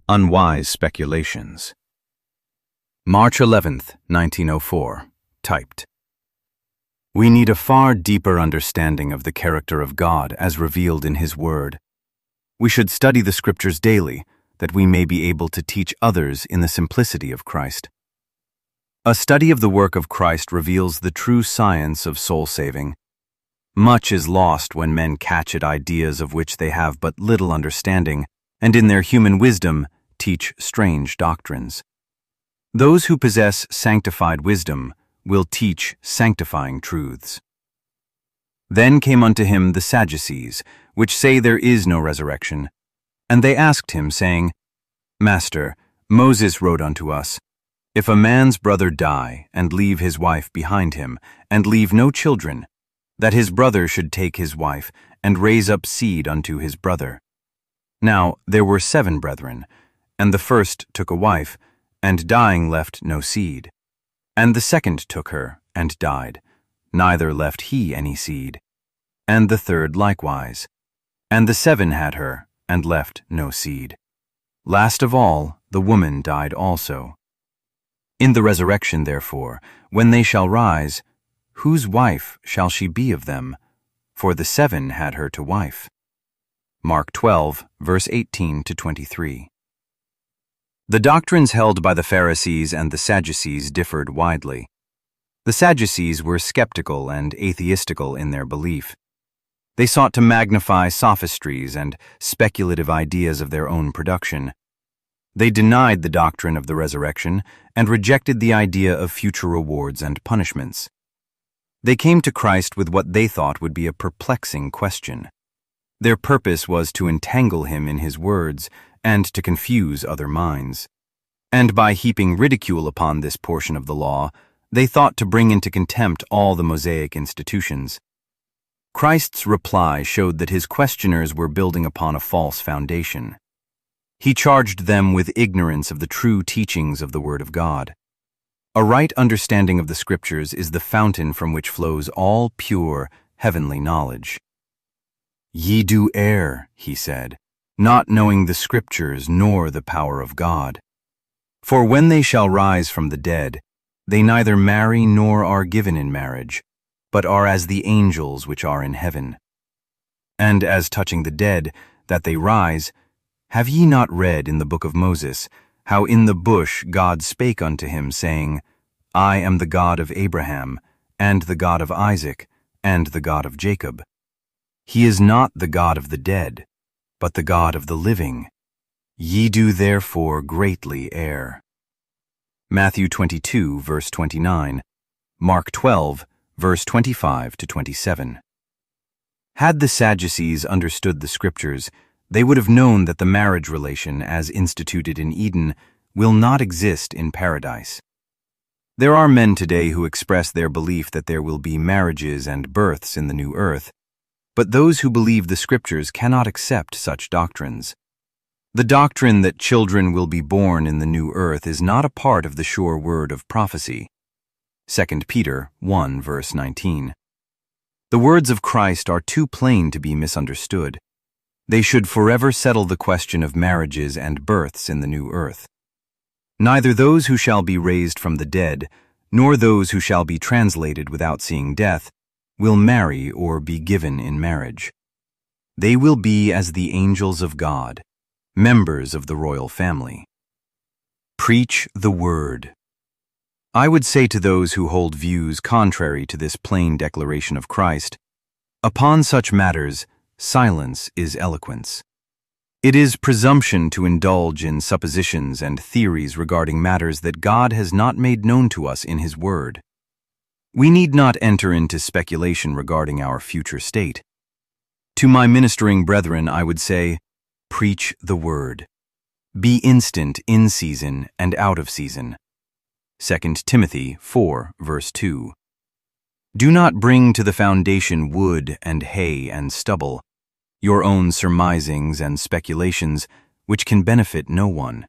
Unwise Speculations. March 11th, 1904. Typed. We need a far deeper understanding of the character of God as revealed in His Word. We should study the Scriptures daily, that we may be able to teach others in the simplicity of Christ. A study of the work of Christ reveals the true science of soul-saving. Much is lost when men catch at ideas of which they have but little understanding, and in their human wisdom teach strange doctrines. Those who possess sanctified wisdom will teach sanctifying truths. Then came unto him the Sadducees, which say there is no resurrection. And they asked him, saying, Master, Moses wrote unto us, If a man's brother die, and leave his wife behind him, and leave no children, that his brother should take his wife, and raise up seed unto his brother. Now there were 7 brethren, and the first took a wife, and dying left no seed. And the second took her, and died, neither left he any seed. And the third likewise. And the 7 had her, and left no seed. Last of all, the woman died also. In the resurrection, therefore, when they shall rise, whose wife shall she be of them? For the 7 had her to wife. Mark 12, verse 18 to 23. The doctrines held by the Pharisees and the Sadducees differed widely. The Sadducees were skeptical and atheistical in their belief. They sought to magnify sophistries and speculative ideas of their own production. They denied the doctrine of the resurrection and rejected the idea of future rewards and punishments. They came to Christ with what they thought would be a perplexing question. Their purpose was to entangle him in his words and to confuse other minds. And by heaping ridicule upon this portion of the law, they thought to bring into contempt all the Mosaic institutions. Christ's reply showed that his questioners were building upon a false foundation. He charged them with ignorance of the true teachings of the Word of God. A right understanding of the Scriptures is the fountain from which flows all pure, heavenly knowledge. Ye do err, he said, not knowing the Scriptures nor the power of God. For when they shall rise from the dead, they neither marry nor are given in marriage, but are as the angels which are in heaven. And as touching the dead, that they rise, have ye not read in the book of Moses, how in the bush God spake unto him, saying, I am the God of Abraham, and the God of Isaac, and the God of Jacob. He is not the God of the dead, but the God of the living. Ye do therefore greatly err. Matthew 22, verse 29, Mark 12, verse 25 to 27. Had the Sadducees understood the Scriptures, they would have known that the marriage relation, as instituted in Eden, will not exist in paradise. There are men today who express their belief that there will be marriages and births in the new earth, but those who believe the Scriptures cannot accept such doctrines. The doctrine that children will be born in the new earth is not a part of the sure word of prophecy. 2 Peter 1, verse 19. The words of Christ are too plain to be misunderstood. They should forever settle the question of marriages and births in the new earth. Neither those who shall be raised from the dead, nor those who shall be translated without seeing death, will marry or be given in marriage. They will be as the angels of God, members of the royal family. Preach the Word. I would say to those who hold views contrary to this plain declaration of Christ, upon such matters, silence is eloquence. It is presumption to indulge in suppositions and theories regarding matters that God has not made known to us in His Word. We need not enter into speculation regarding our future state. To my ministering brethren, I would say, preach the Word. Be instant in season and out of season. 2 Timothy 4, verse 2. Do not bring to the foundation wood and hay and stubble, your own surmisings and speculations, which can benefit no one.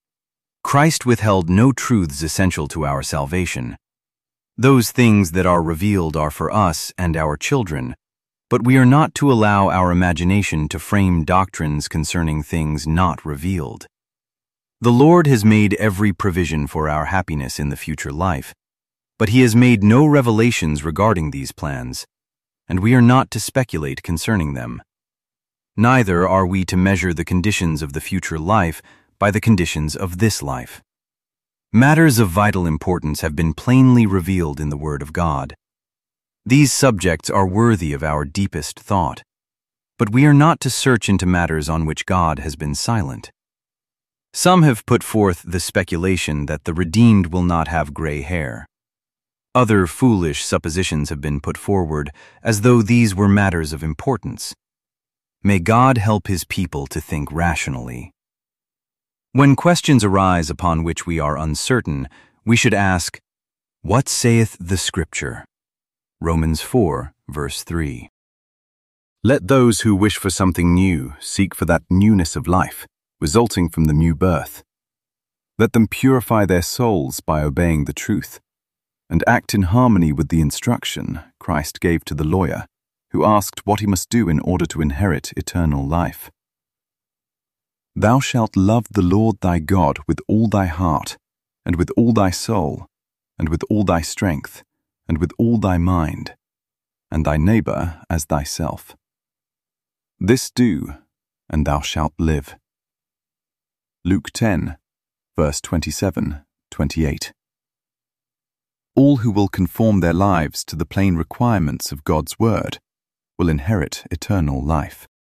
Christ withheld no truths essential to our salvation. Those things that are revealed are for us and our children, but we are not to allow our imagination to frame doctrines concerning things not revealed. The Lord has made every provision for our happiness in the future life, but He has made no revelations regarding these plans, and we are not to speculate concerning them. Neither are we to measure the conditions of the future life by the conditions of this life. Matters of vital importance have been plainly revealed in the Word of God. These subjects are worthy of our deepest thought, but we are not to search into matters on which God has been silent. Some have put forth the speculation that the redeemed will not have gray hair. Other foolish suppositions have been put forward as though these were matters of importance. May God help His people to think rationally. When questions arise upon which we are uncertain, we should ask, "What saith the Scripture?" Romans 4, verse 3. Let those who wish for something new seek for that newness of life, resulting from the new birth. Let them purify their souls by obeying the truth, and act in harmony with the instruction Christ gave to the lawyer, who asked what he must do in order to inherit eternal life. Thou shalt love the Lord thy God with all thy heart, and with all thy soul, and with all thy strength, and with all thy mind, and thy neighbor as thyself. This do, and thou shalt live. Luke 10, verse 27-28. All who will conform their lives to the plain requirements of God's word will inherit eternal life.